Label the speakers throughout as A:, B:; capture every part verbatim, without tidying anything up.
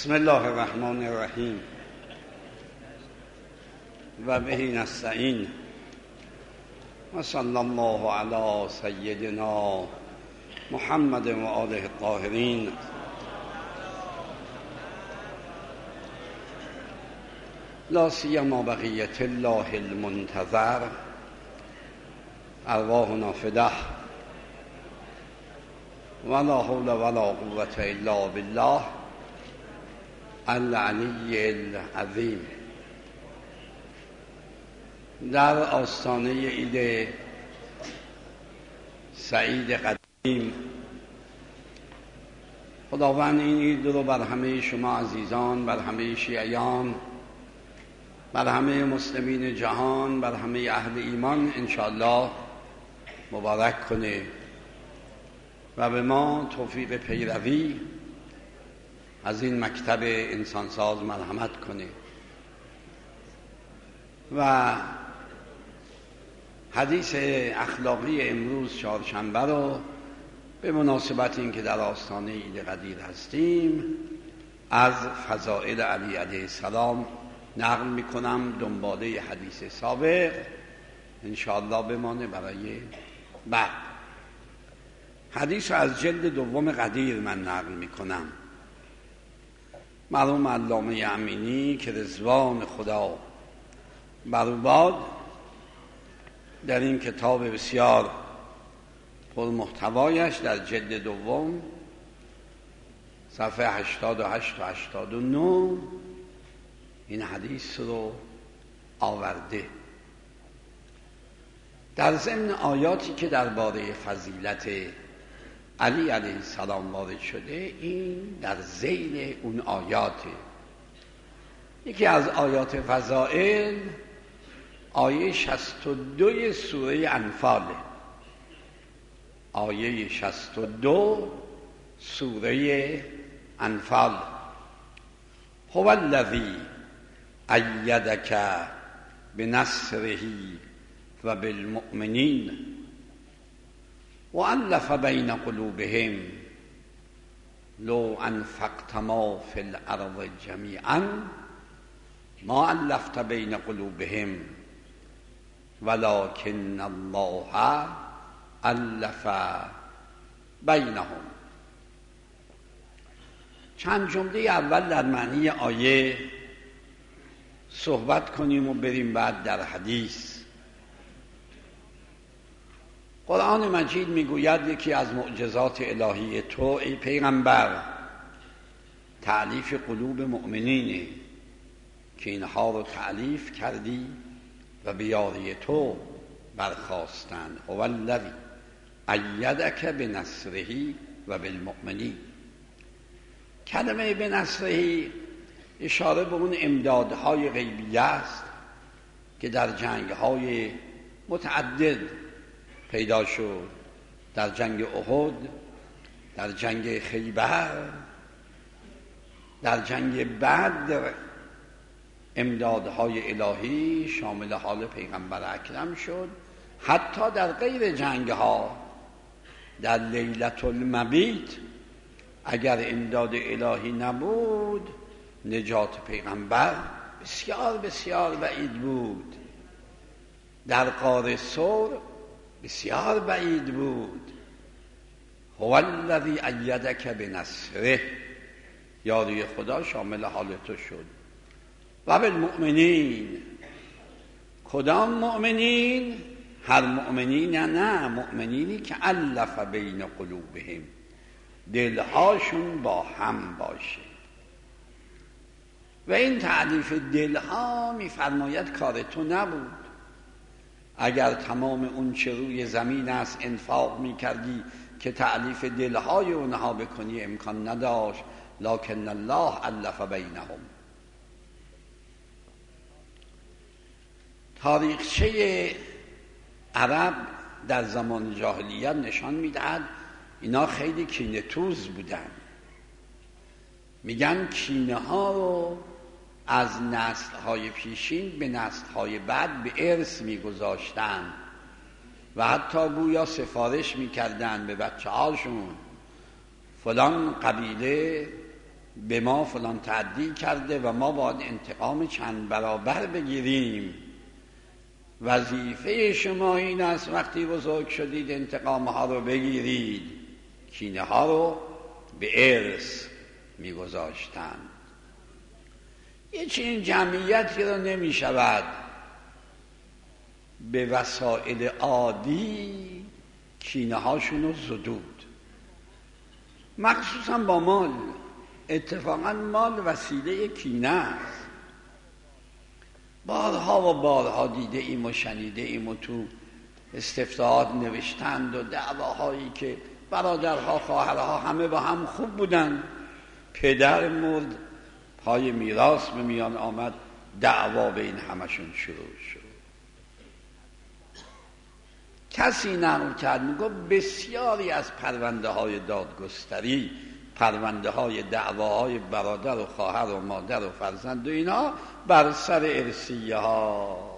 A: بسم الله الرحمن الرحیم و به نستعین و صلی الله علی سیدنا محمد و آله الطاهرین. لا سیما بقیة الله المنتظر ارواحنا فداه ولا حول ولا قوة الا بالله العلی العظیم. در آستانه عید سعید قدیم خداوند این عید رو بر همه شما عزیزان، بر همه شیعیان، بر همه مسلمین جهان، بر همه اهل ایمان انشاءالله مبارک کنه و به ما توفیق پیروی از این مکتب انسانساز مرحمت کنه. و حدیث اخلاقی امروز چهارشنبه رو به مناسبت این که در آستانه عید قدیر هستیم از فضائل علی علیه السلام نقل میکنم. دنباله حدیث سابق انشاءالله بمانه برای بعد. حدیث از جلد دوم قدیر من نقل میکنم. مرحوم علامه امینی که رضوان خدا بر او باد در این کتاب بسیار پرمحتوایش در جلد دوم صفحه هشتاد و هشت و هشتاد و نه این حدیث رو آورده. در ضمن آیاتی که درباره فضیلت علی علیه السلام وارد شده، این در ذیل اون آیاته. یکی از آیات فضائل آیه شصت و دو سوره انفاله. آیه شصت و دو سوره انفال. هو الذی ایدک بنصره و بالمؤمنین و الف بین قلوبهم لو انفقت ما فی الارض جمیعا ما الفت بین قلوبهم ولکن الله الف بینهم. چند جمله اول در معنی آیه صحبت کنیم و بریم بعد در حدیث. قرآن مجید میگوید یکی از معجزات الهی تو ای پیغمبر تألیف قلوب مؤمنینه که اینها رو تألیف کردی و به یاری تو برخواستند. هو الذی ایدک بنصره و بالمؤمنین. کلمه بنصره اشاره به اون امدادهای غیبی است که در جنگهای متعدد پیدا شد. در جنگ احد، در جنگ خیبر، در جنگ بدر امدادهای الهی شامل حال پیغمبر اکرم شد. حتی در غیر جنگها، در لیلة المبیت اگر امداد الهی نبود نجات پیغمبر بسیار بسیار بعید بود. در غار ثور بسیار بعید بود. هو الذی ایدک بنصره، یاری خدا شامل حال تو شد. و بالمؤمنین، کدام مؤمنین؟ هر مؤمنین نه، مؤمنینی که الف بین قلوبهم، دلهاشون با هم باشه. و این تعلیف دلها میفرماید کار تو نبود. اگر تمام اون چه روی زمین است انفاق میکردی که تعلیف دلهای اونها بکنی امکان نداشت. لکن الله الف بینهم. تاریخچه عرب در زمان جاهلیت نشان میدهد اینا خیلی کینه توز بودن. میگن کینه ها رو از نسل های پیشین به نسل های بعد به ارث میگذاشتن و حتی گویا سفارش میکردن به بچه هاشون فلان قبیله به ما فلان تعدی کرده و ما باید انتقام چند برابر بگیریم. وظیفه شما این است وقتی بزرگ شدید انتقام ها رو بگیرید. کینه ها رو به ارث میگذاشتن. یه چنین جمعیتی رو نمی شود به وسایل عادی کینه هاشون رو زدود، مخصوصا با مال. اتفاقا مال وسیله کینه است. بارها و بارها دیده ایم و شنیده ایم و تو استفتاحات نوشتند و دعواهایی که برادرها خواهرها همه با هم خوب بودن، پدر مرد، پای میراث به میان آمد، دعوا بین همشون شروع شد. کسی نقل کرد میگه بسیاری از پرونده های دادگستری، پرونده های دعواهای برادر و خواهر و مادر و فرزند و اینا بر سر ارثیه ها.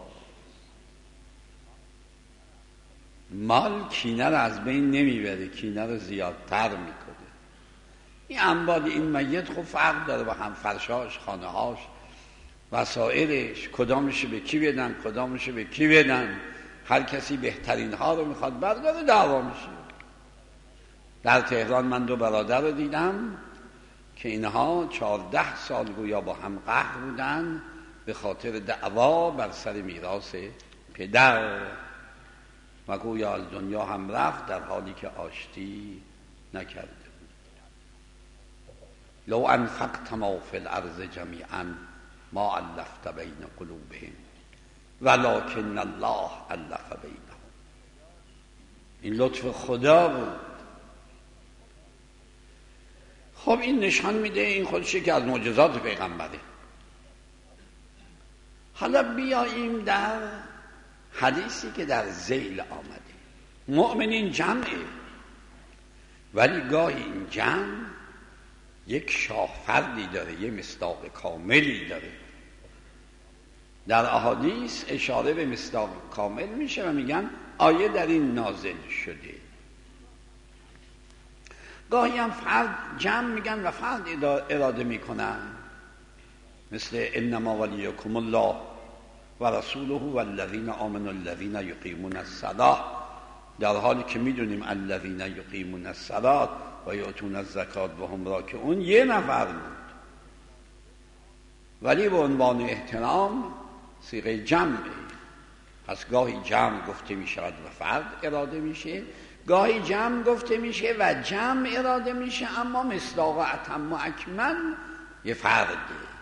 A: مال کینه رو از بین نمیبره، کینه رو زیادتر میکنه. این انبال این میت خب فرق داره با هم، فرشاش، خانه هاش، وسایلش، کدامش به کی بدن، کدامش به کی بدن. هر کسی بهترین ها رو میخواد برداره، دعوا میشه. در تهران من دو برادر رو دیدم که اینها چهارده سال گویا با هم قهر بودن به خاطر دعوا بر سر میراث پدر و گویا از دنیا هم رفت در حالی که آشتی نکرده بود. لو انفقت ما فی الارض جمیعا ما الفت بین قلوبهم ولکن الله الف بینهم. این لطف خدا بود. خب این نشان میده این خودش که از معجزات پیغمبره. حالا بیاییم در حدیثی که در ذیل آمده. مؤمنین جمعه، ولی گاهی این جمع یک شاهفردی داره، یک مصداق کاملی داره. در احادیث اشاره به مصداق کامل میشه و میگن آیه در این نازل شده. گاهی هم فرد جمع میگن و فرد اراده میکنن، مثل انما ولیکم الله و رسوله و الذین آمنوا الذین یقیمون الصلاة، در حالی که میدونیم الذین یقیمون الصلاة و یؤتون الزکات و هم راکعون یه نفر بود، ولی به عنوان احترام صیغه جمعه. پس گاهی جمع گفته میشود و فرد اراده میشه، گاهی جمع گفته میشه و جمع اراده میشه، اما مصداق اتم و اکمل یه فرده.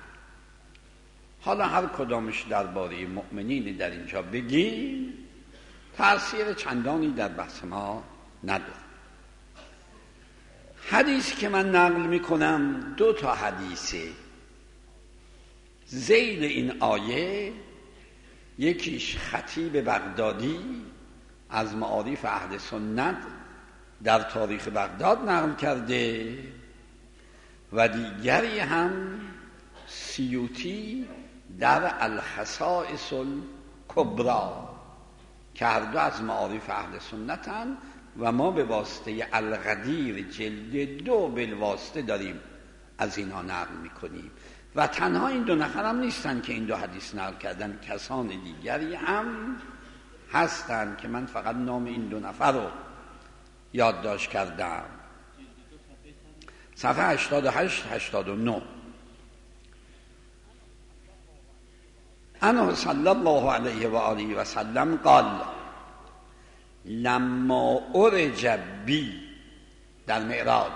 A: حالا هر کدامش درباره مؤمنین در اینجا بگیم تأثیر چندانی در بحث ما نداره. حدیث که من نقل میکنم دو تا حدیثه. ذیل این آیه یکیش خطیب بغدادی از معارف اهل سنت در تاریخ بغداد نقل کرده و دیگری هم سیوطی در الخصائص الکبری که هر دو از معارف اهل سنتن و ما به واسطه الغدیر جلد دو بالواسطه داریم از اینا نقل میکنیم. و تنها این دو نفر هم نیستن که این دو حدیث نقل کردن، کسان دیگری هم هستن که من فقط نام این دو نفر رو یادداشت کردم. صفحه هشتاد و هشت هشتاد و نه. انه صلی الله علیه و آله و سلم قال لما ارج بی، در معراج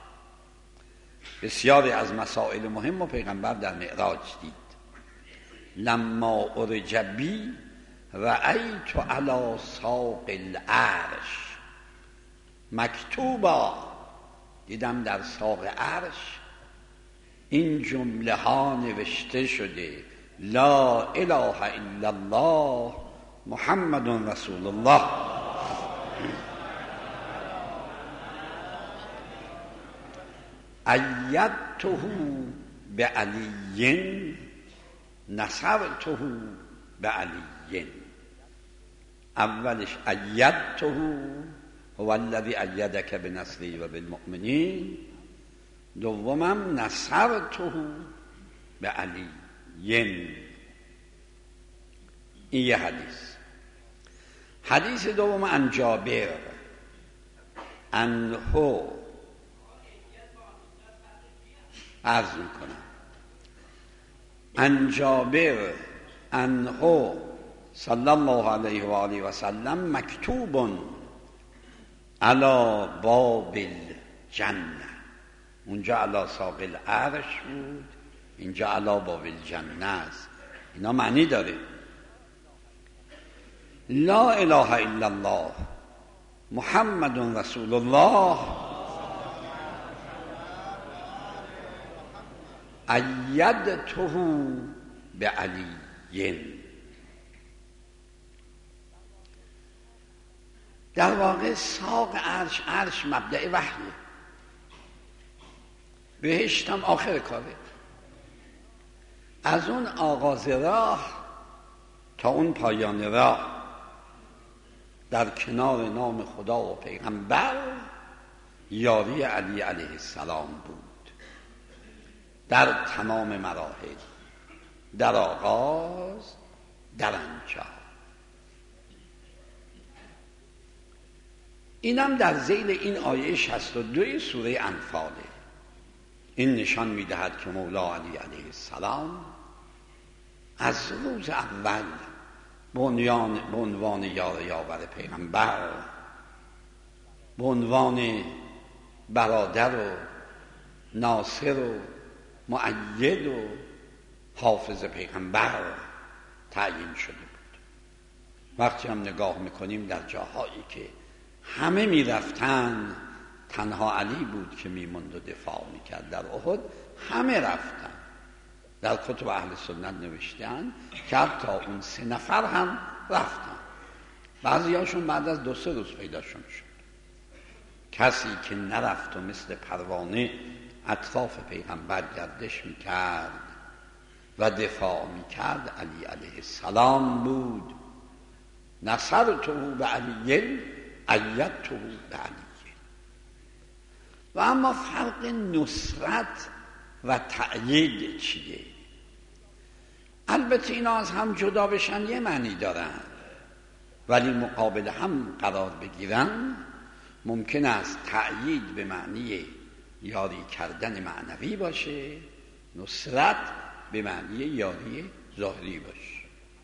A: بسیاری از مسائل مهم و پیغمبر در معراج دید. لما ارج بی رأیت علی ساق العرش مکتوبا، دیدم در ساق عرش این جمله ها نوشته شده: لا اله الا الله محمد رسول الله. ایدته بعلی نصرته بعلی. اولش ایدته هو الذی ایدک بنصره و بالمؤمنین دومم نصرته به علی. این یه حدیث. حدیث دوم عن جابر عنه عرض میکنم عن جابر عنه صلی الله علیه و آله و سلم مکتوب علی باب الجنه. اونجا علی ساق العرش بود، اینجا علی باب الجنه است. اینا معنی داره. لا اله الا الله محمد رسول الله ایدته به علی. در واقع ساق عرش، عرش مبدأ وحیه، بهشت هم آخر کاره. از اون آغاز راه تا اون پایان راه در کنار نام خدا و پیغمبر یاری علی علیه السلام بود. در تمام مراحل، در آغاز، در انجام. اینم در ذیل این آیه شصت و دو سوره انفاله. این نشان میدهد که مولا علی علیه السلام از روز اول بنیان به عنوان یار یاور پیغمبر، به عنوان برادر و ناصر و مؤید و حافظ پیغمبر تعیین شده بود. وقتی هم نگاه میکنیم در جاهایی که همه میرفتن، تنها علی بود که میموند و دفاع میکرد. در احد همه رفتن. در کتب اهل سنت نوشتن که حتی اون سه نفر هم رفتن. بعضی هاشون بعد از دو سه روز پیداشون شد. کسی که نرفت و مثل پروانه اطراف پیغمبر گردش میکرد و دفاع میکرد علی علیه السلام بود. نصرته به علی، ایدته به علی. و اما فرق نصرت و تأیید چیه؟ البته اینا از هم جدا بشن یه معنی دارن، ولی مقابل هم قرار بگیرن. ممکن است تأیید به معنی یاری کردن معنوی باشه، نصرت به معنی یاری ظاهری باشه.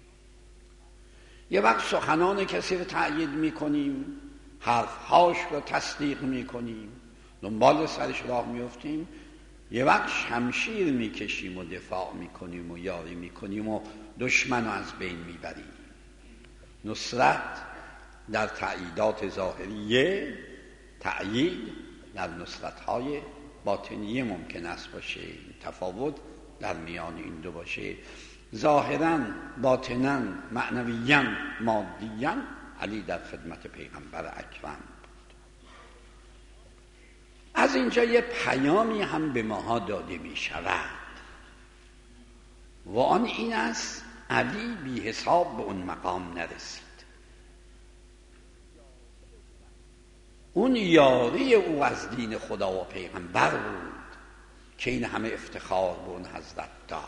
A: یه وقت سخنان کسی رو تأیید میکنیم، حرفهاش رو تصدیق میکنیم، دنبال سرش راه میفتیم. یه وقت شمشیر میکشیم و دفاع میکنیم و یاری میکنیم و دشمن رو از بین میبریم. نصرت در تأییدات ظاهریه، تأیید در نصرت‌های باطنیه ممکن است باشه. تفاوت در میان این دو باشه. ظاهراً، باطناً، معنویاً، مادیاً علی در خدمت پیغمبر اکرم بود. از اینجا یه پیامی هم به ماها داده می شود و آن این است: علی بی حساب به اون مقام نرسید. اون یاری او از دین خدا و پیغمبر بود که این همه افتخار به اون حضرت داد.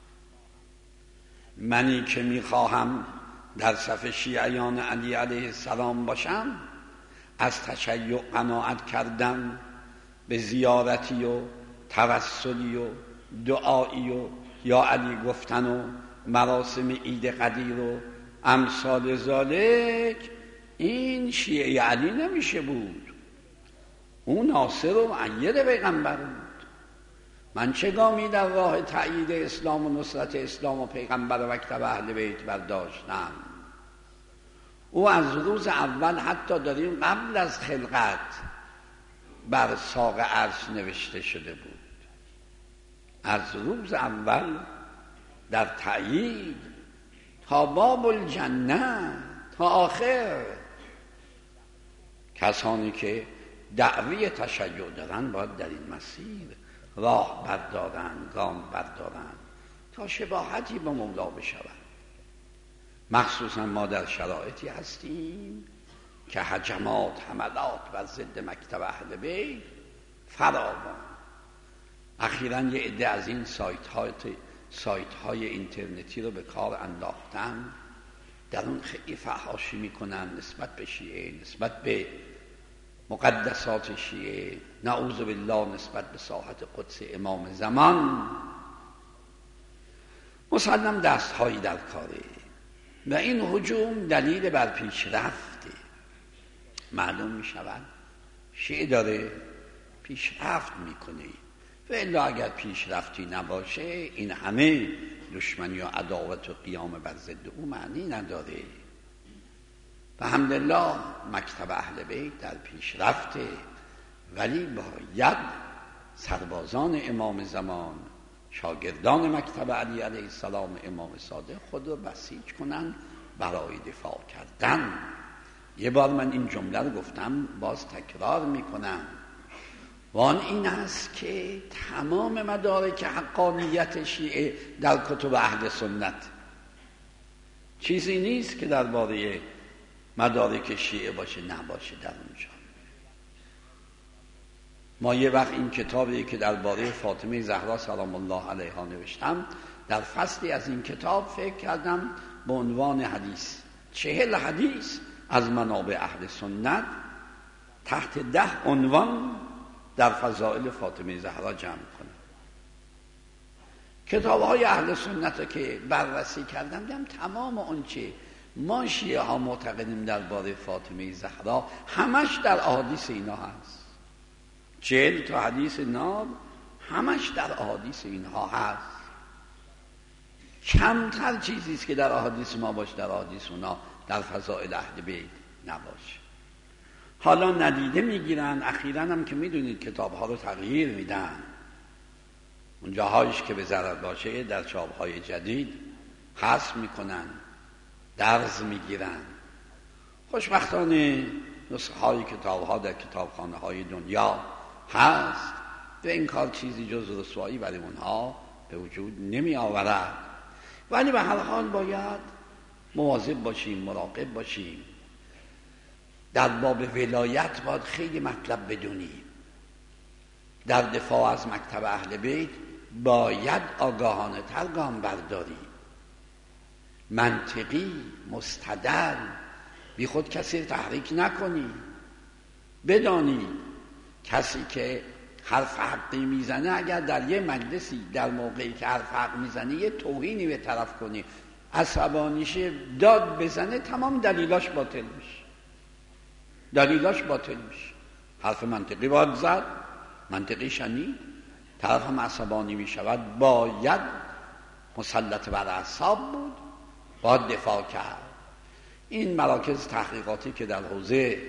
A: منی که میخواهم در صف شیعیان علی علیه السلام باشم، از تشیع قناعت کردم، به زیارتی و توسلی و دعایی و یا علی گفتن و مراسم عید قدیر و امثال ذالک، این شیعه علی نمیشه بود. اون ناصر و مؤید پیغمبر بود. من چه گامی در راه تأیید اسلام و نصرت اسلام و پیغمبر و مکتب اهل بیت برداشتم؟ او از روز اول، حتی داریم قبل از خلقت، بر ساق عرش نوشته شده بود. از روز اول در تأیید تا باب الجنه تا آخر. کسانی که دعوی تشیع دارن باید در این مسیر راه بردارن، گام بردارن تا شباهتی به مولا بشود. مخصوصا ما در شرایطی هستیم که هجمات، حملات بر ضد مکتب اهل بیت فراوان. اخیراً یه عده از این سایت های سایت های اینترنتی رو به کار انداختن، در اون خیلی فحاشی میکنن نسبت به شیعه، نسبت به مقدسات شیعه، نعوذ بالله نسبت به ساحت قدس امام زمان. مسلم دست هایی در کاره و این هجوم دلیل بر پیشرفته. معلوم می شود شیعه داره پیشرفت میکنه و الا اگر پیشرفتی نباشه این همه دشمنی و عداوت و قیام بر ضد او معنی نداره. و الحمدلله مکتب اهل بیت در پیشرفته، ولی باید سربازان امام زمان، شاگردان مکتب علی علیه السلام امام صادق خود رو بسیج کنن برای دفاع کردن. یه بار من این جمله رو گفتم، باز تکرار میکنم، و آن این است که تمام مدارک حقانیت شیعه در کتب اهل سنت، چیزی نیست که درباره مدارک شیعه باشه نباشه در اونجا. ما یه وقت این کتابی که درباره فاطمه زهرا سلام الله علیها نوشتم، در فصلی از این کتاب فکر کردم به عنوان حدیث، چهل حدیث از منابع اهل سنت تحت ده عنوان در فضائل فاطمه زهرا جمع کنم. کتاب های اهل سنت که بررسی کردم دیدم تمام اون چه ما شیعه ها معتقدیم درباره فاطمه زهرا همش در احادیث اینا هست. چهل تا حدیث ناب همش در احادیث اینها هست. کمتر چیزی است که در احادیث ما باشه در احادیث اونا در فضائل اهل بیت نباشه. حالا ندیده میگیرن، اخیراً هم که میدونید کتاب ها رو تغییر میدن، اون جاهایش که به ضرر باشه در چاپ های جدید حذف میکنن، درز میگیرن. خوشبختانه نسخه های کتاب ها در کتابخانه های دنیا هست و این کار چیزی جز رسوایی برای اونها به وجود نمی آورد. ولی به هر حال باید مواظب باشیم، مراقب باشیم. در باب ولایت باید خیلی مطلب بدونیم. در دفاع از مکتب اهل بیت باید آگاهانه تر گام برداریم، منطقی، مستدل، بی خود کسی تحریک نکنی. بدانی کسی که حرف حقی میزنه اگر در یه مجلسی در موقعی که حرف حق میزنه یه توهینی به طرف کنی، عصبانیشه، داد بزنه، تمام دلیلاش باطل میشه. دلیلاش باطل میشه. حرف منطقی باید زد، منطقی شنید، طرف هم عصبانی میشود، باید مسلط بر اعصاب بود، باید دفاع کرد. این مراکز تحقیقاتی که در حوزه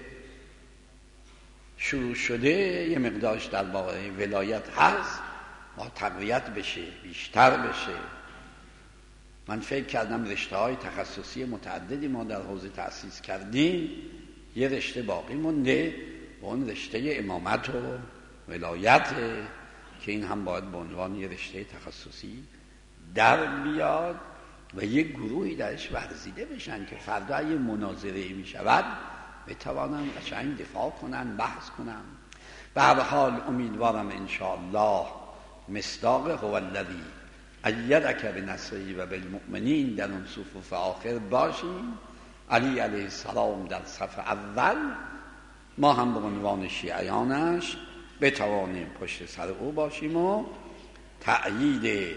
A: شروع شده یه مقدارش در واقع ولایت هست، با تقویت بشه، بیشتر بشه. من فکر کردم رشته های تخصصی متعددی ما در حوزه تأسیس کردیم، یه رشته باقی مونده و اون رشته امامت و ولایت که این هم باید به عنوان یه رشته تخصصی در بیاد و یه گروهی درش ورزیده بشن که فردا یه مناظره می شود بتوانن قشنگ دفاع کنن، بحث کنن. به هر حال امیدوارم انشاءالله مصداق هو الذی ایدک بنصره و بالمؤمنین در اون صفوف آخر باشیم. علی علیه السلام در صف اول، ما هم به عنوان شیعیانش بتوانیم پشت سر او باشیم و تأیید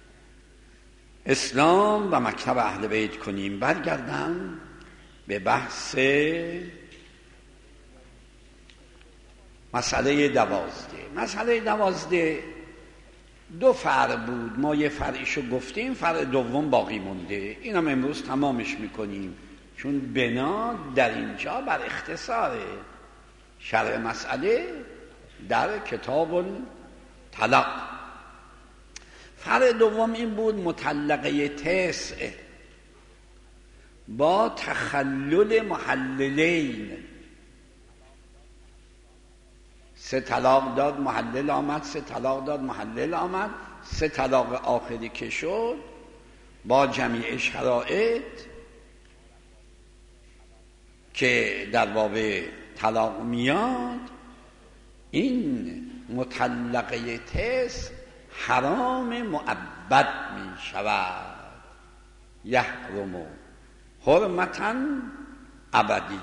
A: اسلام و مکتب اهل بیت کنیم. برگردم به بحث مسئله دوازده. مسئله دوازده دو فرع بود، ما یه فرعیشو گفتیم، فرع دوم باقی مونده، اینم امروز تمامش میکنیم چون بنا در اینجا بر اختصار شرح مسئله در کتاب الطلاق. فرع دوم این بود مطلقه تسع با تخلل محللین، سه طلاق داد محلل آمد، سه طلاق داد محلل آمد، سه طلاق آخری که شد با جمیع شرائط که در باب طلاق میاد، این مطلقه تسع حرام مؤبد می شود، یحرم حرمتا ابدیه.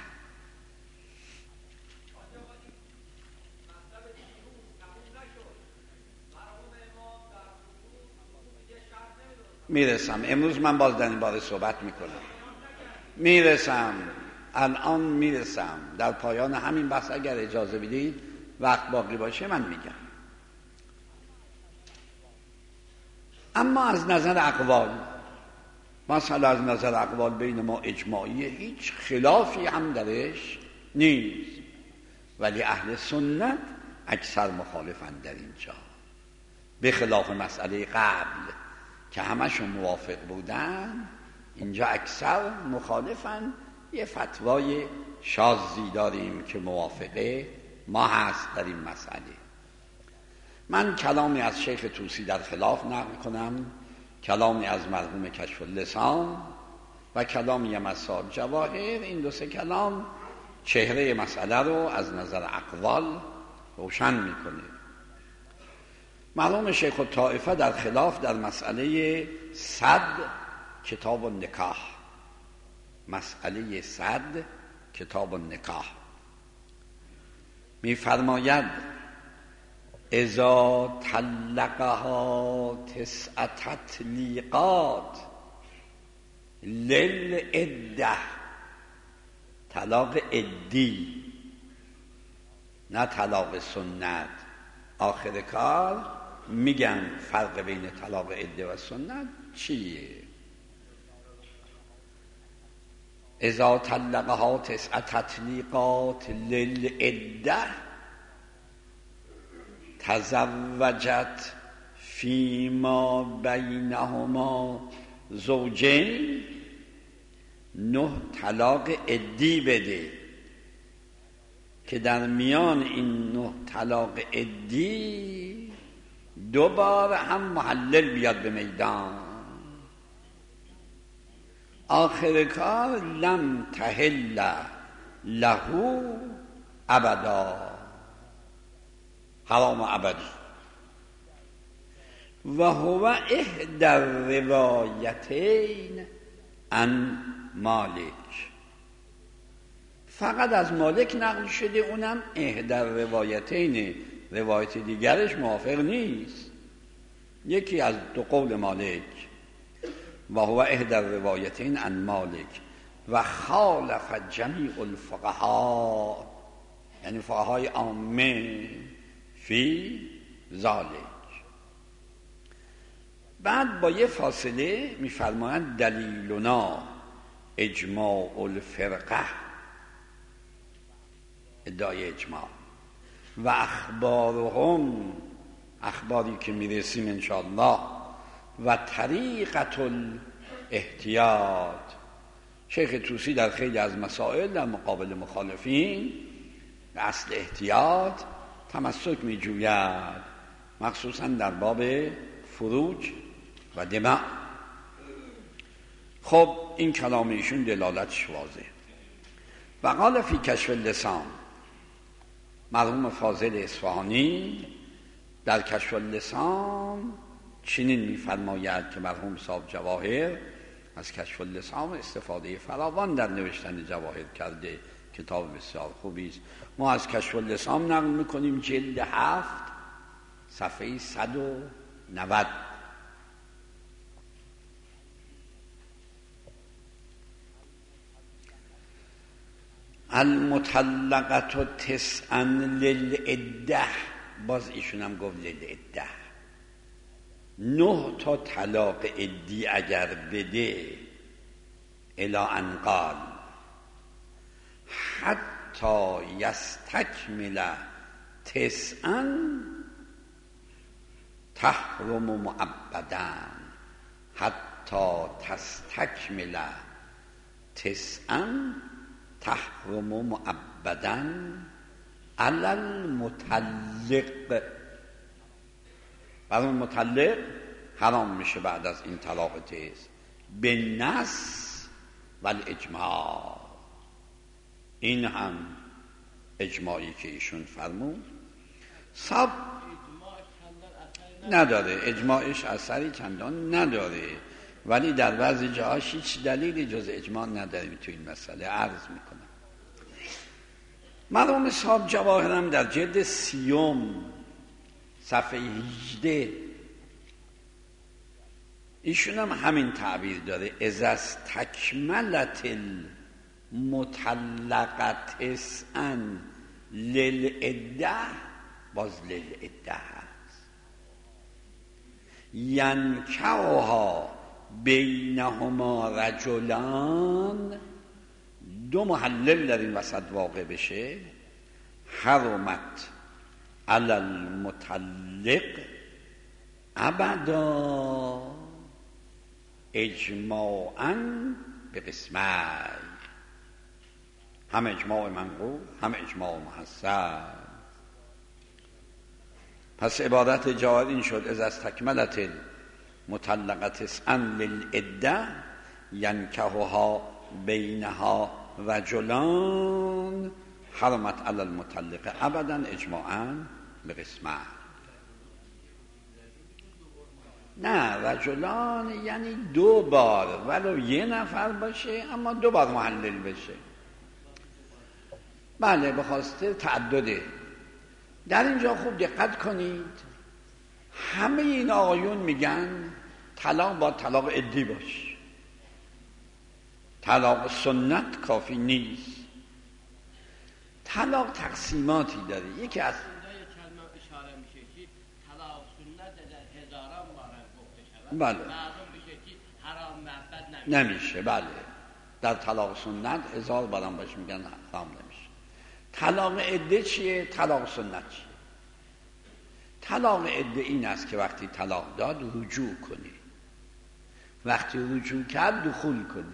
A: میرسم امروز، من باز در این باره صحبت میکنم. میرسم الان میرسم در پایان همین بحث، اگر اجازه بدید وقت باقی باشه من میگم. اما از نظر اقوال، مثلا از نظر اقوال بین ما اجماعیه، هیچ خلافی هم درش نیست، ولی اهل سنت اکثر مخالفن در اینجا، به خلاف مسئله قبل که همشون موافق بودن. اینجا اکثر مخالفن. یه فتوای شاذی داریم که موافقه ما هست در این مسئله. من کلامی از شیخ طوسی در خلاف نقل کنم، کلامی از مرحوم کشف اللسان و کلامی هم از صاحب جواهر. این دو سه کلام چهره مسئله رو از نظر اقوال روشن میکنه. مرحوم شیخ الطائفه در خلاف در مسئله صد کتاب النکاح، مسئله صد کتاب النکاح میفرماید اذا طلقها تسع تطلیقات للعده، طلاق عدی نه طلاق سنت. آخر کار میگن فرق بین طلاق عده و سنت چیه. اذا طلقها تسع تطلیقات للعده تزوجت فیما بینهما زوجین، نه طلاق عدی بده که در میان این نه طلاق عدی دوبار هم محلل بیاد به میدان. آخر کار لم تحل له ابدا، حرام ابدی. و هو احدى الروایتین عن مالک، فقط از مالک نقل شده، اونم احدى الروایتین، روایت دیگرش موافق نیست. یکی از دو قول مالک، و هو احدى الروایتین عن مالک و خالف جمیع الفقهاء، یعنی فقهای عامه فی ذالک. بعد با یه فاصله میفرمایند دلیلنا اجماع الفرقه، ادعای اجماع، و اخبارهم، اخباری که میرسیم انشاءالله، و طریقت الاحتیاط. شیخ طوسی در خیلی از مسائل در مقابل مخالفین به اصل احتیاط تمسک می جوید، مخصوصا در باب فروج و دماء. خب این کلام ایشون دلالتش واضحه. و قال فی کشف اللسان، مرحوم فاضل اصفهانی در کشف اللسان چنین می‌فرماید که مرحوم صاحب جواهر از کشف اللسان استفاده فراوان در نوشتن جواهر کرده، کتاب بسیار خوبی است. ما از کشف اللسان نقل می‌کنیم، جلد هفت صفحه صد و نود. المطلقة تسعا للعده، باز ایشون هم گفت للعده، نه تا طلاق عدی اگر بده، الی ان قال حتی یستکمل تسعا تحرم مؤبدا، حتی تستکمل تسعا تحرم مؤبدا علی المطلق. برای مطلق حرام میشه بعد از این طلاق تیز به نص و الاجماع. این هم اجماعی که ایشون فرمود. سب نداره، اجماعش اثری چندان نداره، ولی در بعضی جاهاش هیچ دلیلی جز اجماع نداریم تو این مسئله. عرض میکنم مرحوم صاحب جواهرم در جلد سیوم صفحه هجده ایشون هم همین تعبیر داره: اذا استکملت المطلقت اسعن للعده، باز للعده هست، ینکحها بینهما رجلان، دو محلل در این وسط واقع بشه، حرمت علی المطلق ابدا اجماعاً به قسمت، هم اجماع منقول هم اجماع محسن. پس عبارت جواد این شد: اذا استکملت المطلقت اسعن للعده ینکحها بینها رجلان حرمت علی المطلق ابدا اجماعاً به قسمت. نه، رجلان یعنی دو بار، ولو یه نفر باشه اما دو بار محلل بشه. بله، به خاطر تعدده. در اینجا خوب دقت کنید، همه این آقایون میگن طلاق با طلاق عدی باشه، طلاق سنت کافی نیست. طلاق تقسیماتی داره. یکی از بله نمیشه. بله، در طلاق سنت هزار بارم باشه میگن حرام نمیشه. طلاق عده چیه؟ طلاق سنت چیه؟ طلاق عده این است که وقتی طلاق داد رجوع کنی، وقتی رجوع کرد دخول کنی،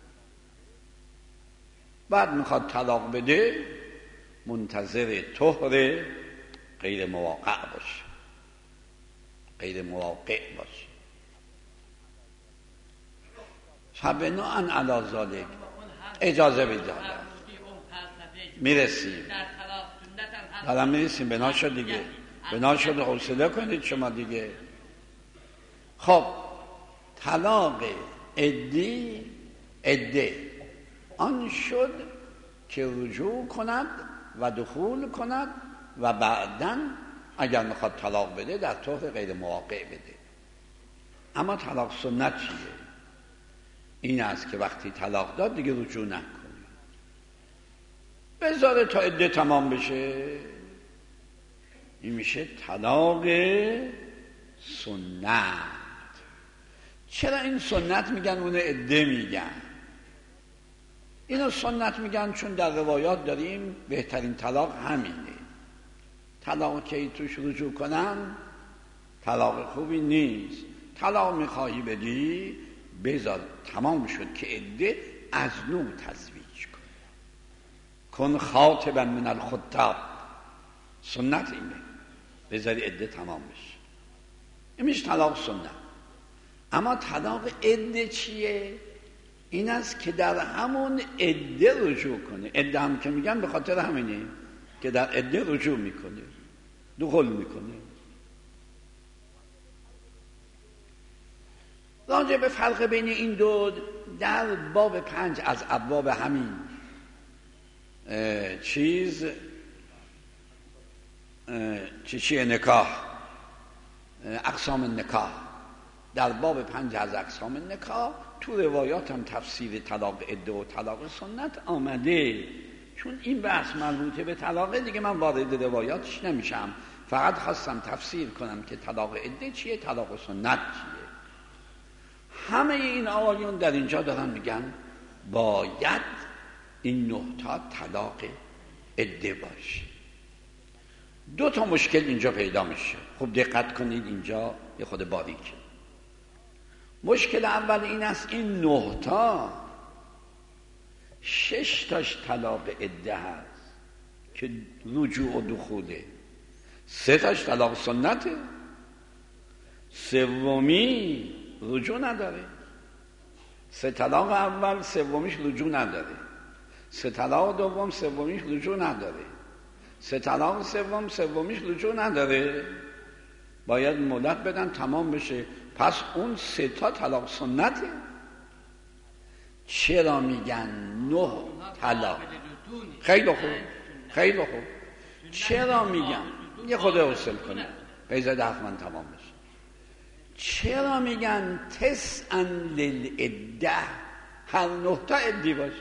A: بعد میخواد طلاق بده منتظر طهر غیر مواقع باشه، غیر مواقع باشه. فبناءً علی ذلک اجازه بدید، میرسیم دارم میرسیم بنا شد دیگه، بنا شد، حوصله کنید شما دیگه. خب طلاق عدی عده آن شد که رجوع کند و دخول کند و بعداً اگر میخواد طلاق بده در طهر غیر مواقع بده. اما طلاق سنت چیه؟ این است که وقتی طلاق داد دیگه رجوع نکنه، بذاره تا عده تمام بشه. این میشه طلاق سنت. چرا این سنت میگن اون عده میگن؟ اینو سنت میگن چون در روایات داریم بهترین طلاق همینه. طلاق که توش رجوع کنن طلاق خوبی نیست. طلاق میخواهی بدی بذار تمام شد که عده از نو تزویج کن، کن خاطبا من الخطاب. سنت اینه، بذاری عده تمام بشه. این میشه طلاق سنت. اما طلاق عده چیه؟ این است که در همون عده رجوع کنه. عده هم که میگن به خاطر همینه که در عده رجوع میکنه، دخول میکنه. راجع به فرق بین این دو در باب پنج از ابواب همین چیز چی چیه نکاح، اقسام نکاح، در باب پنج از اقسام نکاح تو روایات هم تفسیر طلاق عده و طلاق سنت آمده. چون این بحث مربوطه به طلاق دیگه من وارد روایاتش نمیشم، فقط خواستم تفسیر کنم که طلاق عده چیه، طلاق سنت چیه. همه این آقایون در اینجا دارن میگن باید این نه تا طلاق عده باشه. دو تا مشکل اینجا پیدا میشه. خب دقت کنید، اینجا یه خود باریکه. مشکل اول این است این نه تا شش تاش طلاق عده هست که رجوع و دخوله، سه تاش طلاق سنته، سومی رجوع نداره. سه طلاق اول سومیش رجوع نداره، سه طلاق دوم سومیش رجوع نداره، سه طلاق سوم سومیش رجوع نداره. باید مهلت بدن تمام بشه. پس اون سه تا طلاق سنته. چرا میگن نه طلاق؟ خیلی خوب، خیلی خوب. چرا میگن؟ یه خود حوصله کنه بیزد حرف من تمام بشه. چرا میگن تسعا للعده؟ هر نه تا عدی باشه.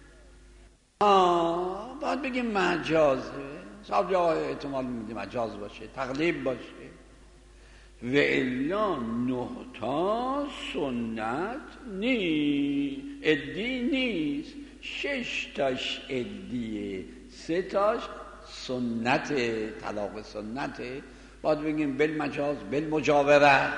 A: آه باید بگیم مجازه. صاحب جا احتمال میدیم مجاز باشه، تقلیب باشه. و الا نه تا سنت نی عدی نیست. شش تاش عدیه، سه تاش سنت، طلاق سنته. باید بگیم بالمجاز بالمجاوره.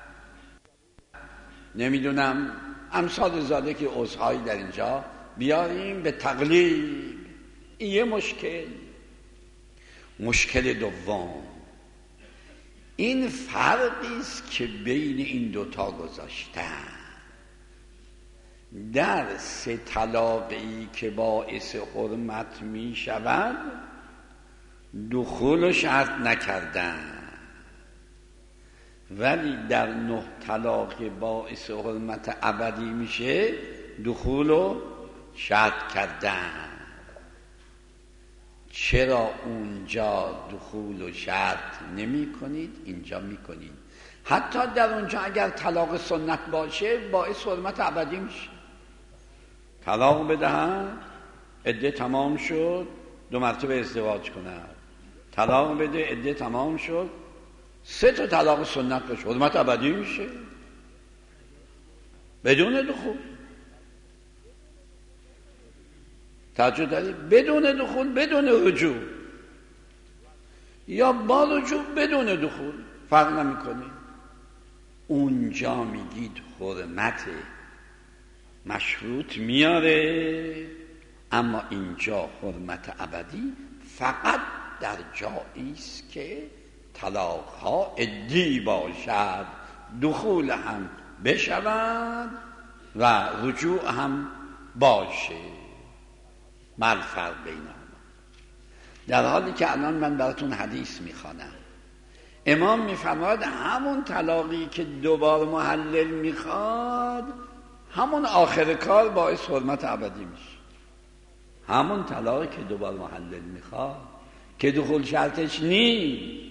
A: نمیدونم امثال زاده که عذرهایی در اینجا بیاریم به تقلیب. این یه مشکل. مشکل دوم این فرقی است که بین این دوتا گذاشتن. در سه طلاقی که باعث حرمت می شود دخول و شرط نکردن، ولی در نه طلاق باعث حرمت ابدی میشه دخول و شرط کردن. چرا اونجا دخول و شرط نمی کنید اینجا می کنید؟ حتی در اونجا اگر طلاق سنت باشه باعث حرمت ابدی میشه. طلاق بدهند، عده تمام شد، دو مرتبه ازدواج کنند. طلاق بده، عده تمام شد، سه تا طلاق سنت باشه، حرمت ابدی میشه بدون دخول. توجه داری؟ بدون دخول، بدون رجوع، یا با رجوع بدون دخول، فرق نمیکنه. اونجا میگید حرمت مشروط میاره، اما اینجا حرمت ابدی فقط در جایی است که طلاق ها عدی باشد، دخول هم بشود و رجوع هم باشه. مال فرق بین آنها. در حالی که الان من براتون حدیث میخوانم، امام میفرماید همون طلاقی که دوبار محلل میخواد همون آخر کار باعث حرمت ابدی میشه. همون طلاقی که دوبار محلل میخواد که دخول شرطش نی.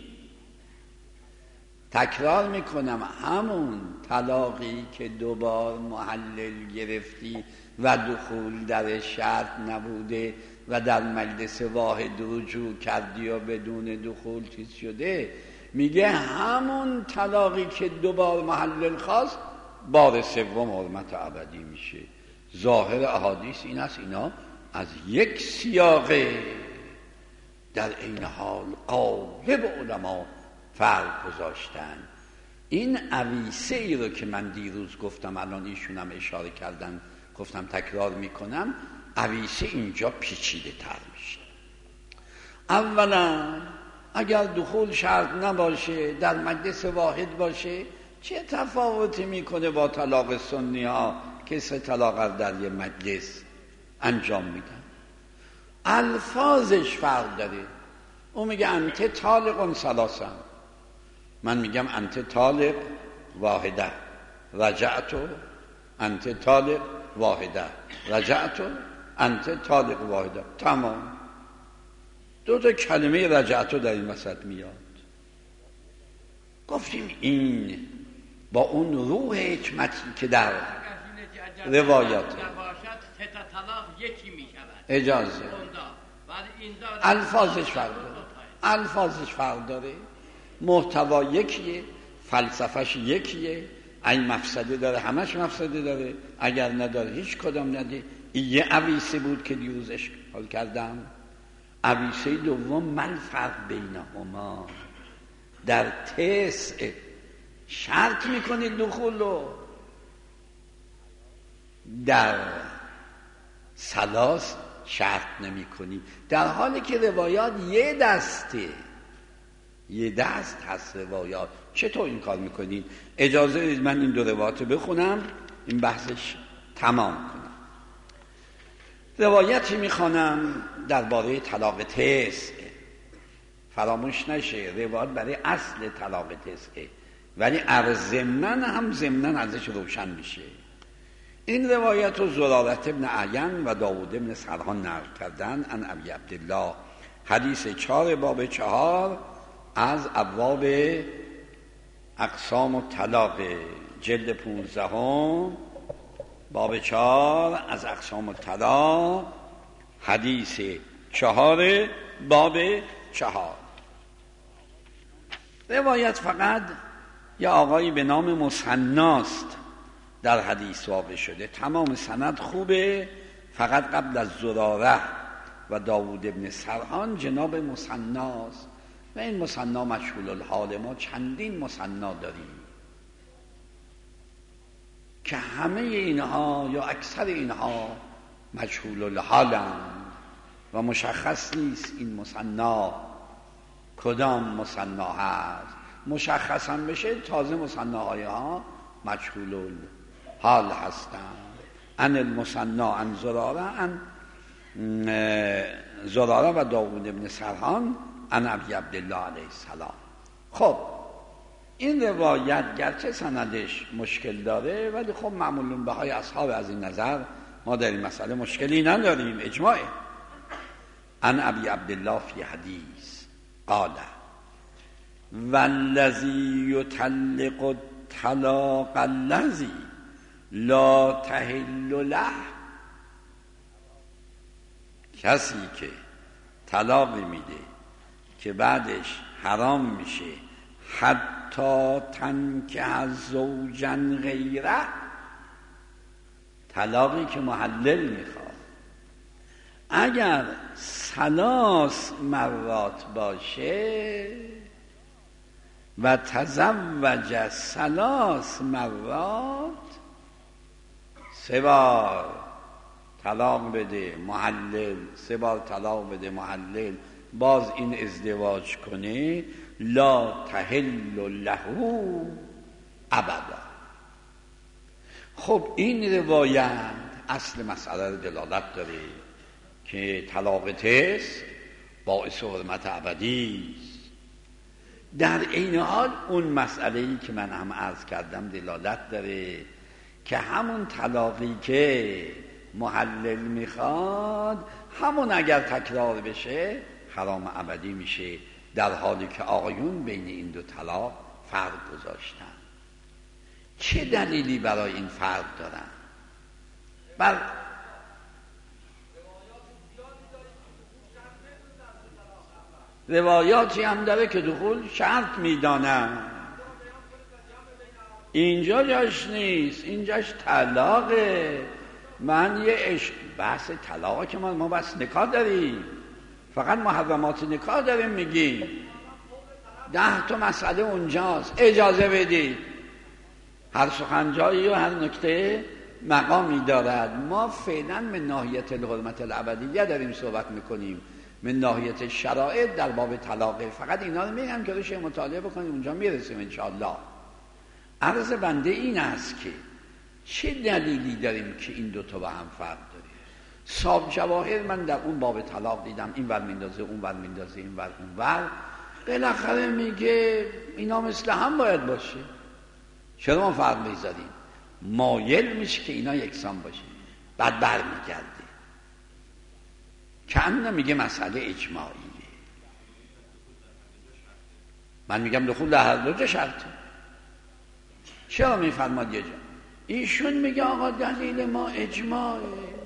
A: تکرار میکنم، همون طلاقی که دوبار محلل گرفتی و دخول در شرط نبوده و در مجلس واحد رجوع کردی و بدون دخول چیز شده، میگه همون طلاقی که دوبار محلل خواست بار سوم حرمت ابدی میشه. ظاهر احادیث این است اینا از یک سیاقه، در این حال غالب علما فرق گذاشتن. این عویسه ای رو که من دیروز گفتم، الان ایشون هم اشاره کردن، گفتم تکرار میکنم، عویسه اینجا پیچیده تر میشه. اولا اگر دخول شرط نباشه، در مجلس واحد باشه، چه تفاوتی میکنه با طلاق سنی ها که سه طلاق در یه مجلس انجام میدن؟ الفاظش فرق داره. اون میگه انت طالق ثلاثا، من میگم انت طالق واحده، رجعتو انت طالق واحده، رجعتو انت طالق واحده. تمام. دو تا کلمه رجعتو در این وسط میاد. گفتیم این با اون روح حکمتی که در روایات اجازه الفاظش فرق داره، الفاظش فرق داره، محتوا یکیه، فلسفهش یکیه، این مفسده داره، همش مفسده داره، اگر نداره هیچ کدام نده. این یه عویسه بود که دیروز اشکال کردم. عویسه دوم من فرق بینهما، در تسع شرط میکنید دخول رو، در ثلاث شرط نمی کنی، در حالی که روایات یه دسته، یه دست هست روایات. چطور این کار میکنید؟ اجازه بدید من این دو روایات بخونم، این بحثش تمام کنم. روایتی میخوانم درباره طلاق تسع. فراموش نشه روایت برای اصل طلاق تسعه، ولی ضمناً هم ضمناً ازش روشن میشه. این روایت رو زرارت ابن عین و داوود ابن سرحان نقل کردن ان ابی عبدالله، حدیث چهار باب چهار از ابواب اقسام الطلاق، جلد پونزدهم باب چهار از اقسام الطلاق، حدیث چهار باب چهار. روایت فقط یا آقایی به نام مثناست در حدیث واقع شده، تمام سند خوبه، فقط قبل از زراره و داوود ابن سرحان جناب مثناست و این مثنا مجهول الحال. ما چندین مثنا داریم که همه اینها یا اکثر اینها مجهول الحالند و مشخص نیست این مثنا کدام مثنا هست. مشخص هم بشه تازه مثناهای ها مجهول الحال هستند. ان المثنا ان زراره ان زراره و داوود ابن سرحان ان ابی عبدالله علیه السلام. خب این روایت گرچه سندش مشکل داره ولی خب معمولون بهای اصحاب از این نظر ما در این مسئله مشکلی نداریم، اجماعه. ان ابی عبدالله فی حدیث قال والذی یطلق الطلاق الذی لا تحل له، کسی که طلاق میده که بعدش حرام میشه حتی تنکح زوجا غیره، طلاقی که محلل میخواد اگر ثلاث مرات باشه و تزوج ثلاث مرات، سه بار طلاق بده محلل، سه بار طلاق بده محلل، باز این ازدواج کنه، لا تحل له ابدا. خب این روایت اصل مسئله رو دلالت داره که طلاق تس باعث حرمت ابدی است. در این حال اون مسئله‌ای که من هم عرض کردم دلالت داره که همون طلاقی که محلل میخواد همون اگر تکرار بشه حرام ابدی میشه، در حالی که آقایون بین این دو طلاق فرق گذاشتن. چه دلیلی برای این فرق دارن؟ بر روایاتی هم داره که دخول شرط میدانن. اینجا جاش نیست، اینجاش طلاقه. من یه عشق بحث طلاقه که ما ما بس نکاح داریم، فقط محرمات نکاح داریم میگیم. ده تا مسئله اونجاست، اجازه بدید. هر سخنجایی و هر نکته مقامی دارد. ما فعلا من ناحیت الحرمت الابدیه داریم صحبت میکنیم، من ناحیت شرایط در باب طلاقه. فقط اینا رو میگم که روش مطالعه بکنیم، اونجا میرسیم انشاءالله. عرض بنده این است که چه دلیلی داریم که این دوتا با هم فرق داره. صاحب جواهر من در اون باب طلاق دیدم، این ور میندازه اون ور میندازه این ور اون ور، بالاخره میگه اینا مثل هم باید باشه. چرا ما فرق میذاریم؟ مایل میشه که اینا یکسان باشه، بعد بر میگرده که همین میگه مسئله اجماعیه. من میگم دخول در هر دو جا شرطه. چرا میفرماد یه جا؟ ایشون میگه آقا دلیل ما اجماعه،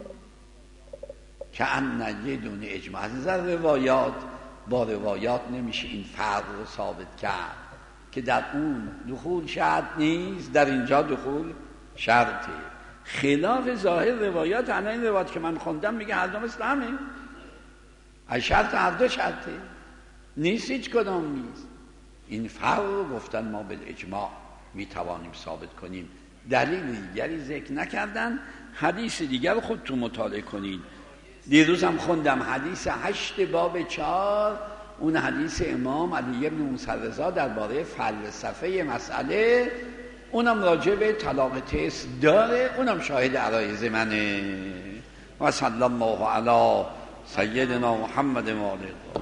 A: که ان یه دونه اجماع. از نظر روایات با روایات نمیشه این فرق رو ثابت کرد که در اون دخول شرط نیست، در اینجا دخول شرطه. خلاف ظاهر روایات. انا این روایت که من خوندم میگه هر دو مثل همه، از شرط هر دو شرطه، نیست هیچ کدام نیست. این فرق رو گفتن ما بالاجماع میتوانیم ثابت کنیم. دلیل دیگری ذکر نکردن. حدیث دیگر خودتون مطالعه کنید. دیروز هم خوندم حدیث هشت باب چهار، اون حدیث امام علی بن موسی رضا درباره فلسفه مسئله، اونم راجع به طلاق تس داره، اونم شاهد عرایض منه. و صلی الله علی سیدنا محمد و آله.